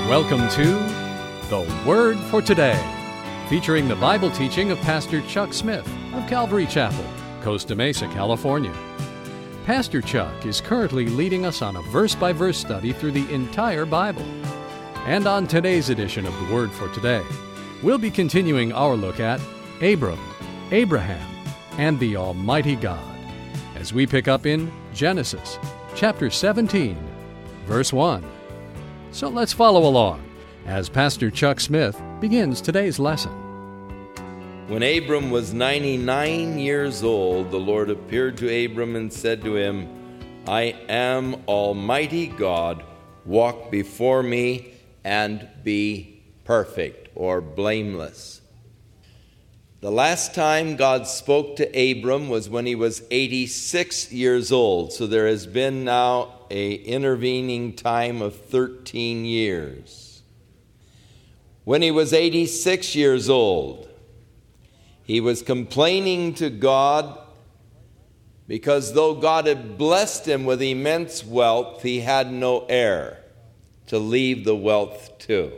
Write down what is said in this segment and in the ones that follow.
Welcome to The Word for Today, featuring the Bible teaching of Pastor Chuck Smith of Calvary Chapel, Costa Mesa, California. Pastor Chuck is currently leading us on a verse-by-verse study through the entire Bible. And on today's edition of The Word for Today, we'll be continuing our look at Abram, Abraham, and the Almighty God, as we pick up in Genesis, chapter 17, verse 1. So let's follow along as Pastor Chuck Smith begins today's lesson. When Abram was 99 years old, the Lord appeared to Abram and said to him, I am Almighty God. Walk before me and be perfect or blameless. The last time God spoke to Abram was when he was 86 years old. So there has been now an intervening time of 13 years. When he was 86 years old, he was complaining to God because though God had blessed him with immense wealth, he had no heir to leave the wealth to.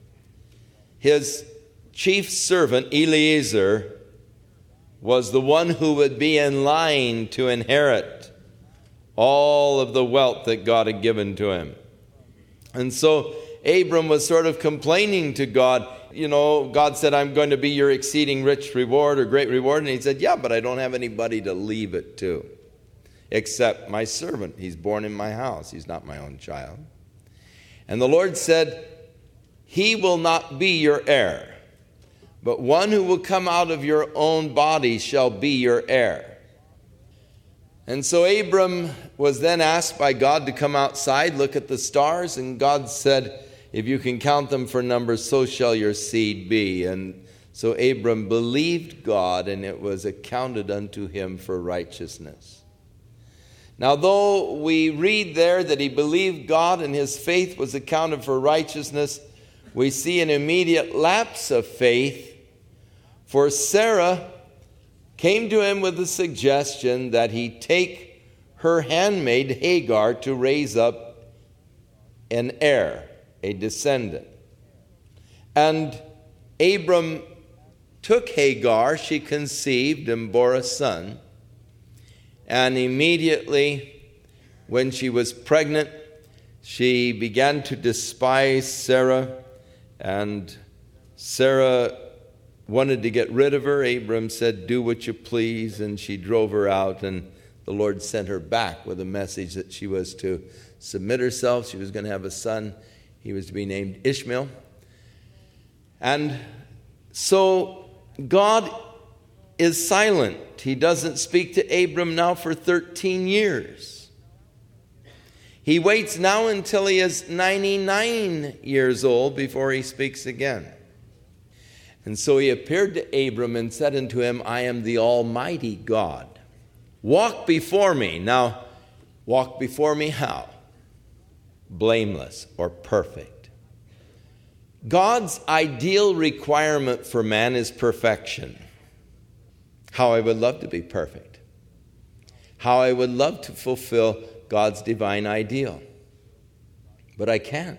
His chief servant, Eliezer, was the one who would be in line to inherit all of the wealth that God had given to him. And so Abram was sort of complaining to God. You know, God said, I'm going to be your exceeding rich reward or great reward. And he said, yeah, but I don't have anybody to leave it to except my servant. He's born in my house. He's not my own child. And the Lord said, he will not be your heir, but one who will come out of your own body shall be your heir. And so Abram was then asked by God to come outside, look at the stars, and God said, if you can count them for numbers, so shall your seed be. And so Abram believed God, and it was accounted unto him for righteousness. Now, though we read there that he believed God and his faith was accounted for righteousness, we see an immediate lapse of faith, for Sarah came to him with the suggestion that he take her handmaid Hagar to raise up an heir, a descendant. And Abram took Hagar, she conceived and bore a son, and immediately when she was pregnant, she began to despise Sarah, and Sarah wanted to get rid of her. Abram said, do what you please, and she drove her out, and the Lord sent her back with a message that she was to submit herself. She was going to have a son. He was to be named Ishmael. And so God is silent. He doesn't speak to Abram now for 13 years. He waits now until he is 99 years old before he speaks again. And so he appeared to Abram and said unto him, I am the Almighty God. Walk before me. Now, walk before me how? Blameless or perfect. God's ideal requirement for man is perfection. How I would love to be perfect. How I would love to fulfill God's divine ideal. But I can't.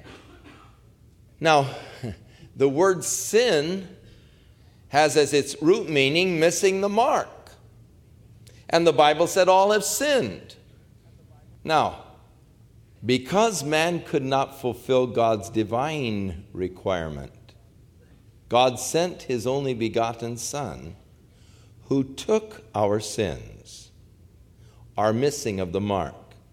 Now, the word sin has as its root meaning missing the mark. And the Bible said all have sinned. Now, because man could not fulfill God's divine requirement, God sent his only begotten Son, who took our sins, our missing of the mark.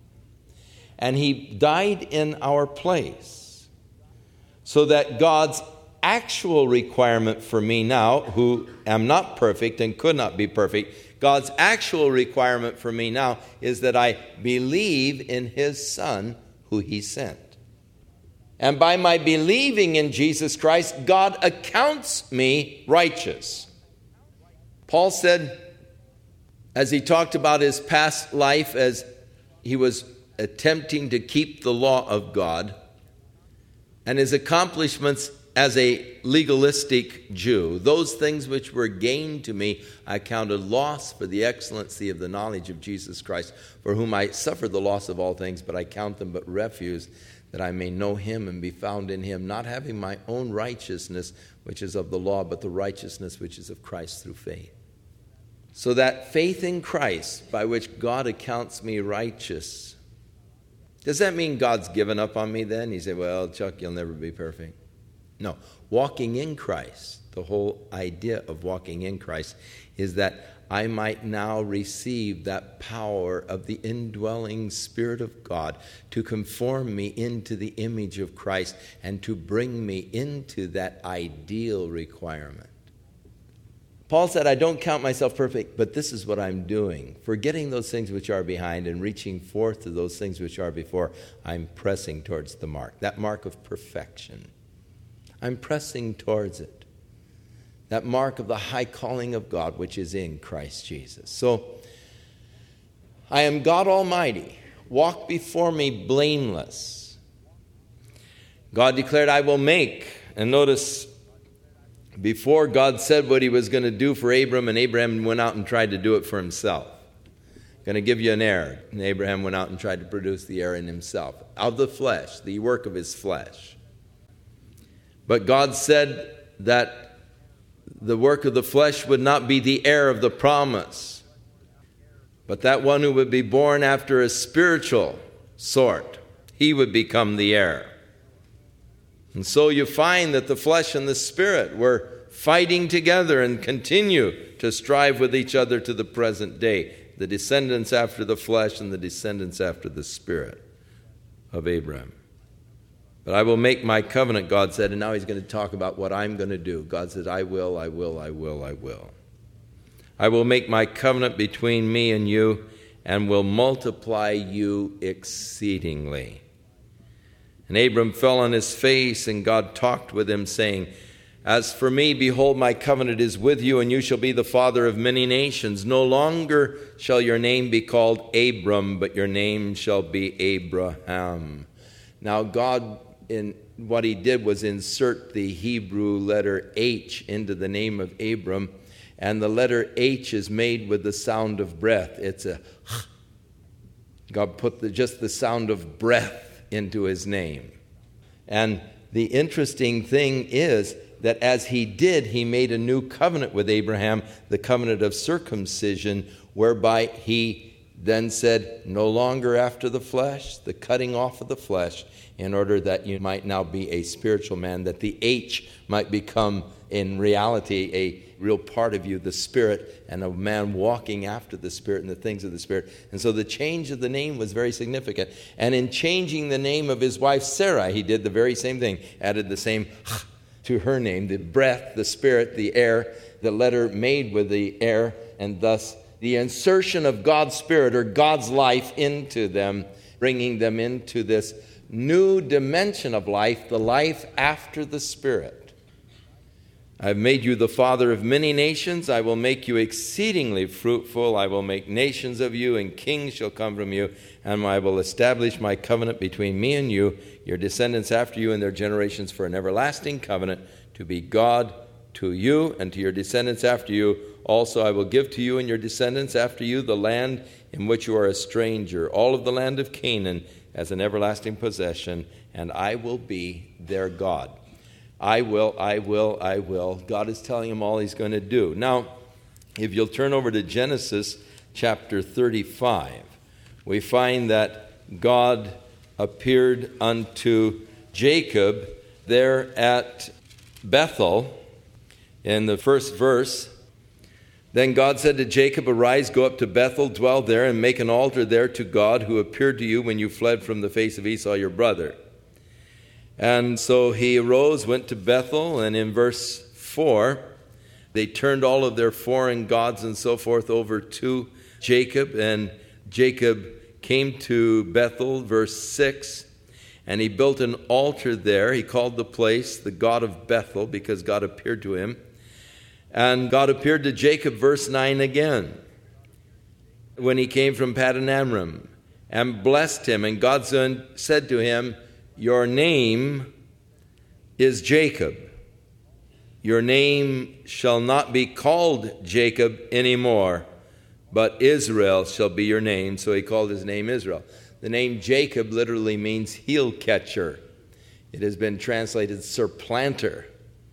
And he died in our place, so that God's actual requirement for me now, who am not perfect and could not be perfect, God's actual requirement for me now is that I believe in his Son who he sent. And by my believing in Jesus Christ, God accounts me righteous. Paul said, as he talked about his past life as he was attempting to keep the law of God and his accomplishments as a legalistic Jew, those things which were gain to me, I counted loss for the excellency of the knowledge of Jesus Christ, for whom I suffered the loss of all things, but I count them but refuse, that I may know him and be found in him, not having my own righteousness, which is of the law, but the righteousness which is of Christ through faith. So that faith in Christ, by which God accounts me righteous. Does that mean God's given up on me then? You say, well, Chuck, you'll never be perfect. No, walking in Christ, the whole idea of walking in Christ is that I might now receive that power of the indwelling Spirit of God to conform me into the image of Christ and to bring me into that ideal requirement. Paul said, I don't count myself perfect, but this is what I'm doing. Forgetting those things which are behind and reaching forth to those things which are before, I'm pressing towards the mark, that mark of perfection. I'm pressing towards it. That mark of the high calling of God, which is in Christ Jesus. So, I am God Almighty. Walk before me blameless. God declared, I will make. And notice, before God said what he was going to do for Abram, and Abraham went out and tried to do it for himself. Going to give you an heir. And Abraham went out and tried to produce the heir in himself. Of the flesh, the work of his flesh. But God said that the work of the flesh would not be the heir of the promise, but that one who would be born after a spiritual sort, he would become the heir. And so you find that the flesh and the spirit were fighting together and continue to strive with each other to the present day. The descendants after the flesh and the descendants after the spirit of Abraham. But I will make my covenant, God said, and now he's going to talk about what I'm going to do. God says, I will. I will make my covenant between me and you and will multiply you exceedingly. And Abram fell on his face, and God talked with him, saying, As for me, behold, my covenant is with you, and you shall be the father of many nations. No longer shall your name be called Abram, but your name shall be Abraham. Now God, in what he did was insert the Hebrew letter H into the name of Abram, and the letter H is made with the sound of breath. It's a God put just the sound of breath into his name. And the interesting thing is that as he did, he made a new covenant with Abraham, the covenant of circumcision, whereby he then said, no longer after the flesh, the cutting off of the flesh, in order that you might now be a spiritual man, that the H might become in reality a real part of you, the Spirit, and a man walking after the Spirit and the things of the Spirit. And so the change of the name was very significant. And in changing the name of his wife Sarah, he did the very same thing, added the same to her name, the breath, the Spirit, the air, the letter made with the air, and thus the insertion of God's Spirit or God's life into them, bringing them into this new dimension of life, the life after the Spirit. I've made you the father of many nations. I will make you exceedingly fruitful. I will make nations of you, and kings shall come from you. And I will establish my covenant between me and you, your descendants after you and their generations, for an everlasting covenant, to be God to you and to your descendants after you. Also I will give to you and your descendants after you the land in which you are a stranger, all of the land of Canaan, as an everlasting possession, and I will be their God. I will. God is telling him all he's going to do. Now, if you'll turn over to Genesis chapter 35, we find that God appeared unto Jacob there at Bethel in the first verse. Then God said to Jacob, Arise, go up to Bethel, dwell there, and make an altar there to God, who appeared to you when you fled from the face of Esau your brother. And so he arose, went to Bethel, and in verse 4, they turned all of their foreign gods and so forth over to Jacob, and Jacob came to Bethel, verse 6, and he built an altar there. He called the place the God of Bethel, because God appeared to him. And God appeared to Jacob, verse 9 again, when he came from Paddan Aram, and blessed him. And God said to him, Your name is Jacob. Your name shall not be called Jacob anymore, but Israel shall be your name. So he called his name Israel. The name Jacob literally means heel catcher. It has been translated supplanter.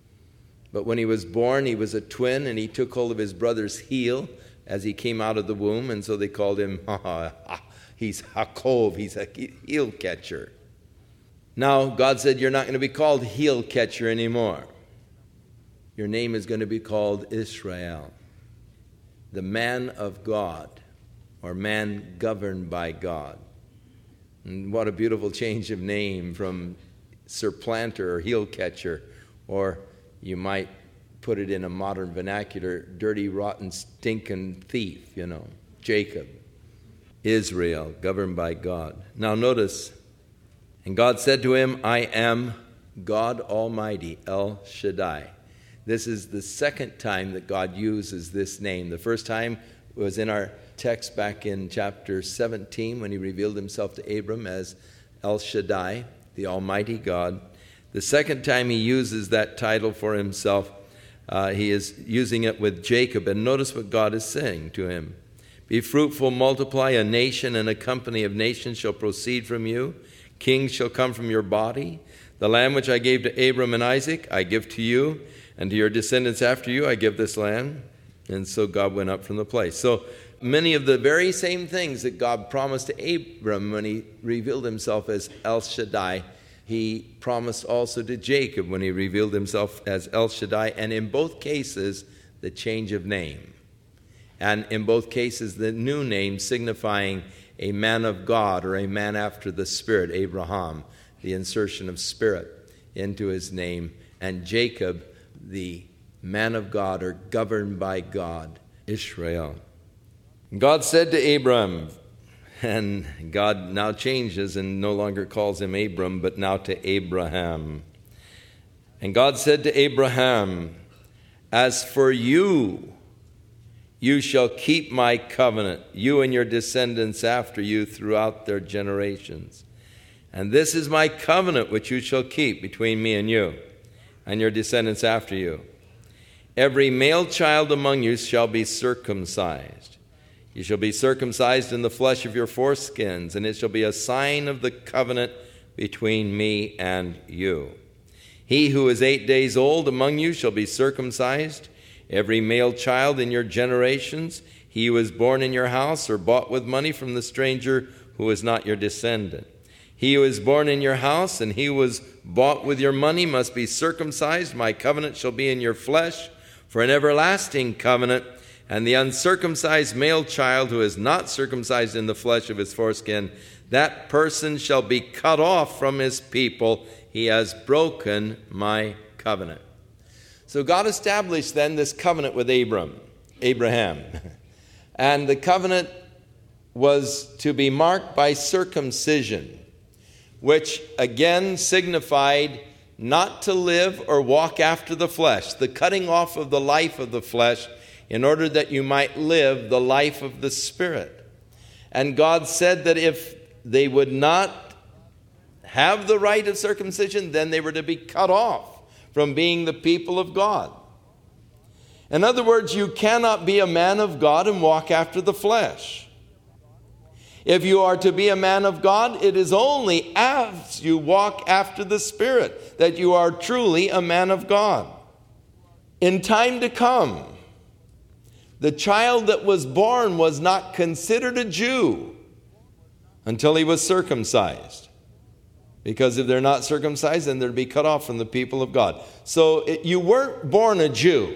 But when he was born, he was a twin, and he took hold of his brother's heel as he came out of the womb, and so they called him, he's Hakov, he's a heel catcher. Now, God said, you're not going to be called heel catcher anymore. Your name is going to be called Israel, the man of God, or man governed by God. And what a beautiful change of name from supplanter or heel catcher, or you might put it in a modern vernacular, dirty, rotten, stinking thief, Jacob. Israel, governed by God. Now notice, and God said to him, I am God Almighty, El Shaddai. This is the second time that God uses this name. The first time was in our text back in chapter 17 when he revealed himself to Abram as El Shaddai, the Almighty God. The second time he uses that title for himself, he is using it with Jacob. And notice what God is saying to him. Be fruitful, multiply, a nation and a company of nations shall proceed from you. Kings shall come from your body. The land which I gave to Abram and Isaac, I give to you, and to your descendants after you, I give this land. And so God went up from the place. So many of the very same things that God promised to Abram when he revealed himself as El Shaddai, he promised also to Jacob when he revealed himself as El Shaddai, and in both cases, the change of name. And in both cases, the new name signifying a man of God or a man after the Spirit, Abraham, the insertion of Spirit into his name, and Jacob, the man of God or governed by God, Israel. God said to Abram, and God now changes and no longer calls him Abram, but now to Abraham. And God said to Abraham, as for you, you shall keep my covenant, you and your descendants after you throughout their generations. And this is my covenant which you shall keep between me and you and your descendants after you. Every male child among you shall be circumcised. You shall be circumcised in the flesh of your foreskins, and it shall be a sign of the covenant between me and you. He who is 8 days old among you shall be circumcised. Every male child in your generations, he who is born in your house or bought with money from the stranger who is not your descendant. He who is born in your house and he who was bought with your money must be circumcised. My covenant shall be in your flesh for an everlasting covenant. And the uncircumcised male child who is not circumcised in the flesh of his foreskin, that person shall be cut off from his people. He has broken my covenant. So God established then this covenant with Abraham. And the covenant was to be marked by circumcision, which again signified not to live or walk after the flesh, the cutting off of the life of the flesh in order that you might live the life of the Spirit. And God said that if they would not have the rite of circumcision, then they were to be cut off from being the people of God. In other words, you cannot be a man of God and walk after the flesh. If you are to be a man of God, it is only as you walk after the Spirit that you are truly a man of God. In time to come, the child that was born was not considered a Jew until he was circumcised. Because if they're not circumcised, then they're to be cut off from the people of God. So you weren't born a Jew.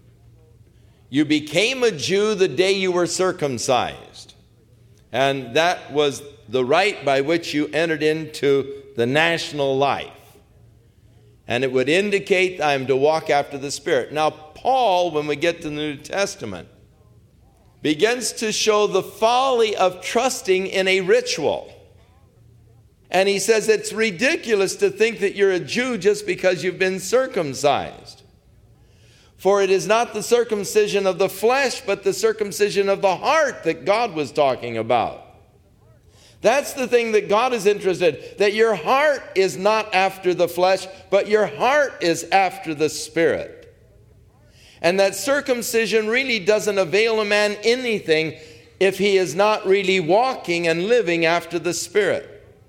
You became a Jew the day you were circumcised. And that was the rite by which you entered into the national life. And it would indicate I am to walk after the Spirit. Now, Paul, when we get to the New Testament, begins to show the folly of trusting in a ritual. And he says it's ridiculous to think that you're a Jew just because you've been circumcised. For it is not the circumcision of the flesh, but the circumcision of the heart that God was talking about. That's the thing that God is interested, that your heart is not after the flesh, but your heart is after the Spirit. And that circumcision really doesn't avail a man anything if he is not really walking and living after the Spirit.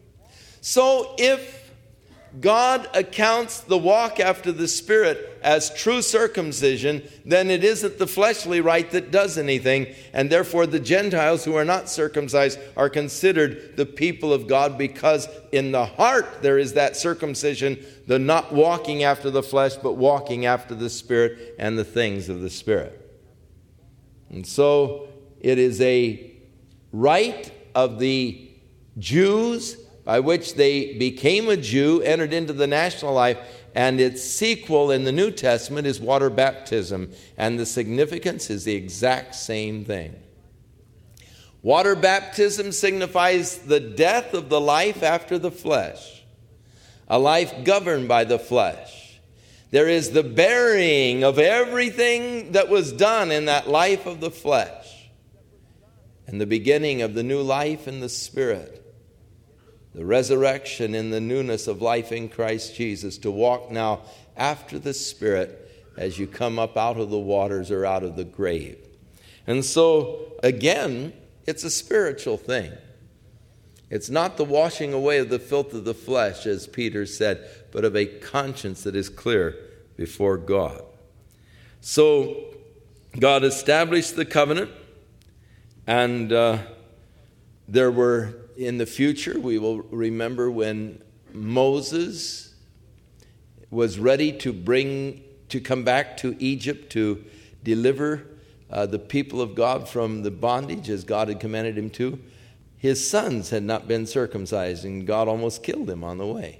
So if God accounts the walk after the Spirit as true circumcision, then it isn't the fleshly rite that does anything, and therefore the Gentiles who are not circumcised are considered the people of God, because in the heart there is that circumcision, the not walking after the flesh, but walking after the Spirit and the things of the Spirit. And so it is a rite of the Jews by which they became a Jew, entered into the national life, and its sequel in the New Testament is water baptism, and the significance is the exact same thing. Water baptism signifies the death of the life after the flesh, a life governed by the flesh. There is the burying of everything that was done in that life of the flesh, and the beginning of the new life in the Spirit. The resurrection in the newness of life in Christ Jesus, to walk now after the Spirit as you come up out of the waters or out of the grave. And so, again, it's a spiritual thing. It's not the washing away of the filth of the flesh, as Peter said, but of a conscience that is clear before God. So, God established the covenant, and there were, in the future, we will remember when Moses was ready to come back to Egypt to deliver the people of God from the bondage as God had commanded him to. His sons had not been circumcised, and God almost killed him on the way.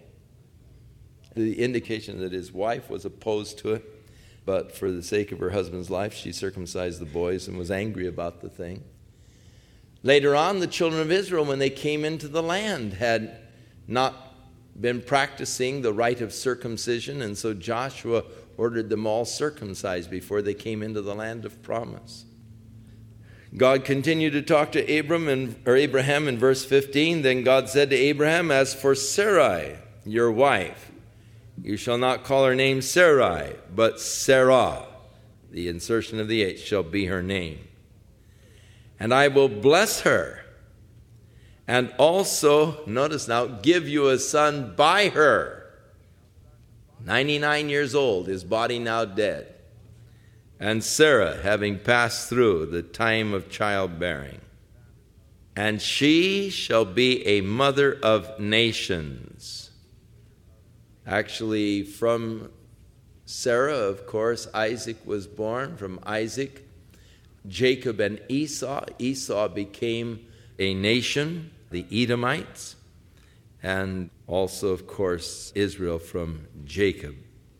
The indication that his wife was opposed to it, but for the sake of her husband's life, she circumcised the boys and was angry about the thing. Later on, the children of Israel, when they came into the land, had not been practicing the rite of circumcision, and so Joshua ordered them all circumcised before they came into the land of promise. God continued to talk to Abraham in verse 15. Then God said to Abraham, "As for Sarai, your wife, you shall not call her name Sarai, but Sarah." The insertion of the H shall be her name. "And I will bless her, and also," notice now, "give you a son by her." 99 years old, his body now dead. "And Sarah, having passed through the time of childbearing. And she shall be a mother of nations." Actually, from Sarah, of course, Isaac was born. From Isaac, Jacob and Esau. Esau became a nation, the Edomites, and also, of course, Israel from Jacob.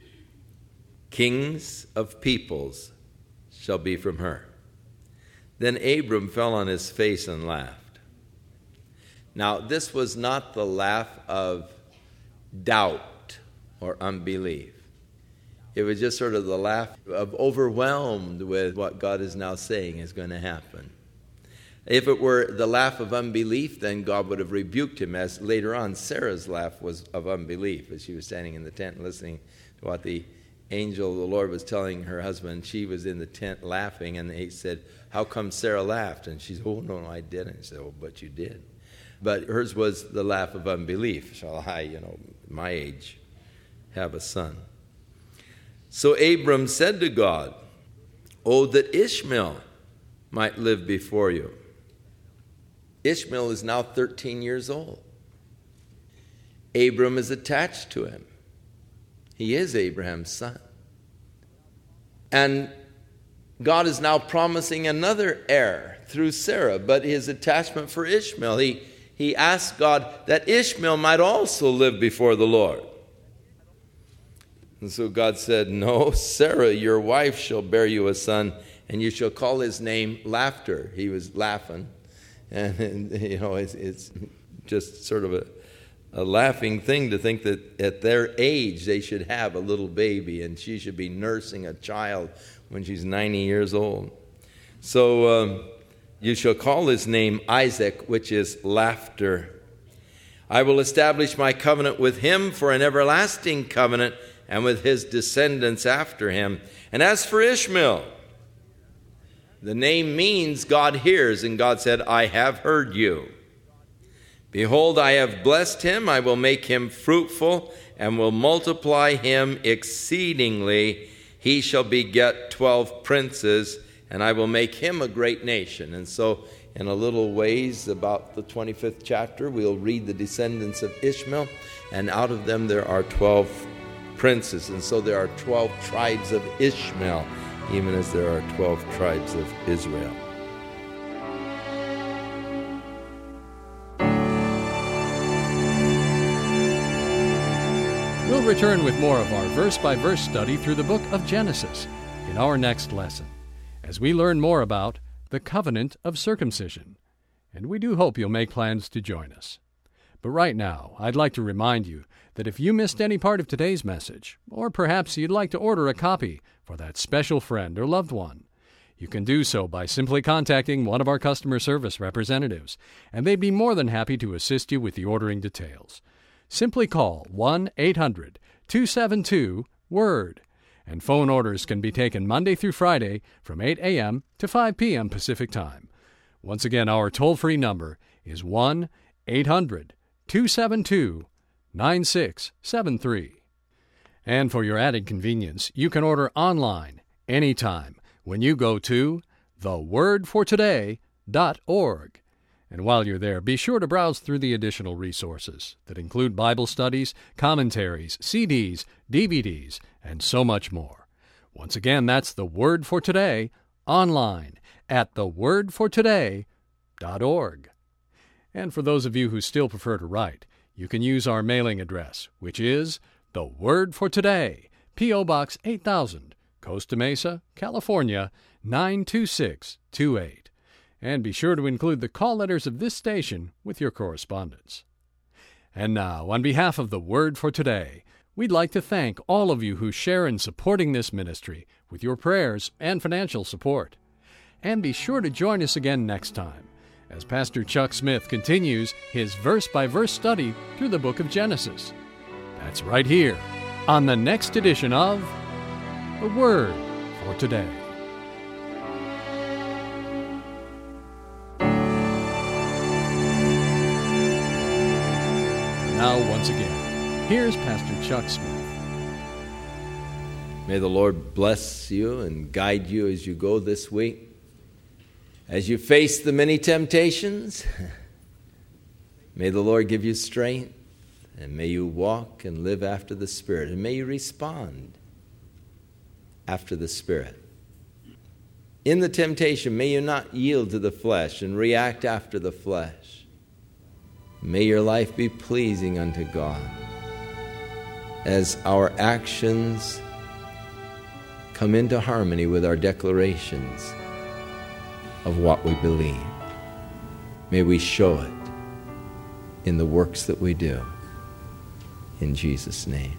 Kings of peoples shall be from her. Then Abram fell on his face and laughed. Now, this was not the laugh of doubt or unbelief. It was just sort of the laugh of overwhelmed with what God is now saying is going to happen. If it were the laugh of unbelief, then God would have rebuked him, as later on Sarah's laugh was of unbelief as she was standing in the tent listening to what the angel of the Lord was telling her husband. She was in the tent laughing, and he said, "How come Sarah laughed?" And she said, "Oh, no, I didn't." He said, "Oh, but you did." But hers was the laugh of unbelief. Shall I, my age, have a son? So Abram said to God, "Oh, that Ishmael might live before you." Ishmael is now 13 years old. Abram is attached to him. He is Abraham's son. And God is now promising another heir through Sarah, but his attachment for Ishmael, he asked God that Ishmael might also live before the Lord. And so God said, "No, Sarah, your wife, shall bear you a son, and you shall call his name Laughter." He was laughing. And it's just sort of a laughing thing to think that at their age they should have a little baby, and she should be nursing a child when she's 90 years old. So you shall call his name Isaac, which is laughter. "I will establish my covenant with him for an everlasting covenant, and with his descendants after him. And as for Ishmael," The name means God hears, and God said, I have heard you. Behold, I have blessed him. I will make him fruitful and will multiply him exceedingly. He shall beget 12 princes, and I will make him a great nation. And so in a little ways, about the 25th chapter, we'll read the descendants of Ishmael, and out of them there are 12 princes. And so there are 12 tribes of Ishmael, even as there are 12 tribes of Israel. We'll return with more of our verse-by-verse study through the book of Genesis in our next lesson, as we learn more about the covenant of circumcision. And we do hope you'll make plans to join us. But right now, I'd like to remind you that if you missed any part of today's message, or perhaps you'd like to order a copy for that special friend or loved one, you can do so by simply contacting one of our customer service representatives, and they'd be more than happy to assist you with the ordering details. Simply call 1-800-272-WORD, and phone orders can be taken Monday through Friday from 8 a.m. to 5 p.m. Pacific Time. Once again, our toll-free number is 1-800-272-9673. And for your added convenience, you can order online anytime when you go to thewordfortoday.org. And while you're there, be sure to browse through the additional resources that include Bible studies, commentaries, CDs, DVDs, and so much more. Once again, that's The Word for Today online at thewordfortoday.org. And for those of you who still prefer to write, you can use our mailing address, which is The Word for Today, P.O. Box 8000, Costa Mesa, California, 92628. And be sure to include the call letters of this station with your correspondence. And now, on behalf of The Word for Today, we'd like to thank all of you who share in supporting this ministry with your prayers and financial support. And be sure to join us again next time as Pastor Chuck Smith continues his verse-by-verse study through the book of Genesis. That's right here on the next edition of The Word for Today. Now, once again, here's Pastor Chuck Smith. May the Lord bless you and guide you as you go this week. As you face the many temptations, may the Lord give you strength, and may you walk and live after the Spirit, and may you respond after the Spirit. In the temptation, may you not yield to the flesh and react after the flesh. May your life be pleasing unto God as our actions come into harmony with our declarations of what we believe. May we show it in the works that we do. In Jesus' name.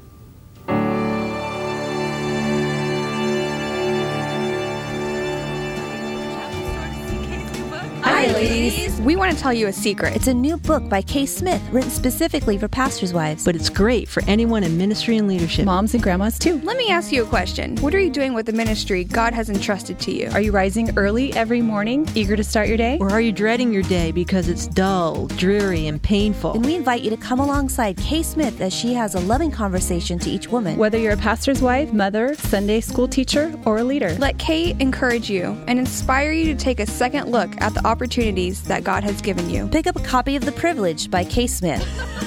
Hi, ladies. We want to tell you a secret. It's a new book by Kay Smith, written specifically for pastors' wives. But it's great for anyone in ministry and leadership. Moms and grandmas, too. Let me ask you a question. What are you doing with the ministry God has entrusted to you? Are you rising early every morning, eager to start your day? Or are you dreading your day because it's dull, dreary, and painful? And we invite you to come alongside Kay Smith as she has a loving conversation to each woman. Whether you're a pastor's wife, mother, Sunday school teacher, or a leader. Let Kay encourage you and inspire you to take a second look at the opportunities that God has given you. Pick up a copy of The Privilege by Kay Smith.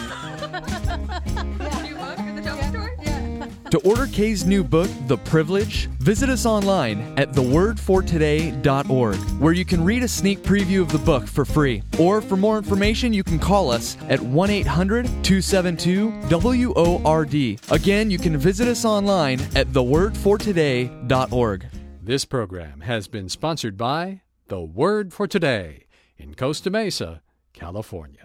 To order Kay's new book, The Privilege, visit us online at thewordfortoday.org, where you can read a sneak preview of the book for free. Or for more information, you can call us at 1-800-272-WORD. Again, you can visit us online at thewordfortoday.org. This program has been sponsored by The Word for Today in Costa Mesa, California.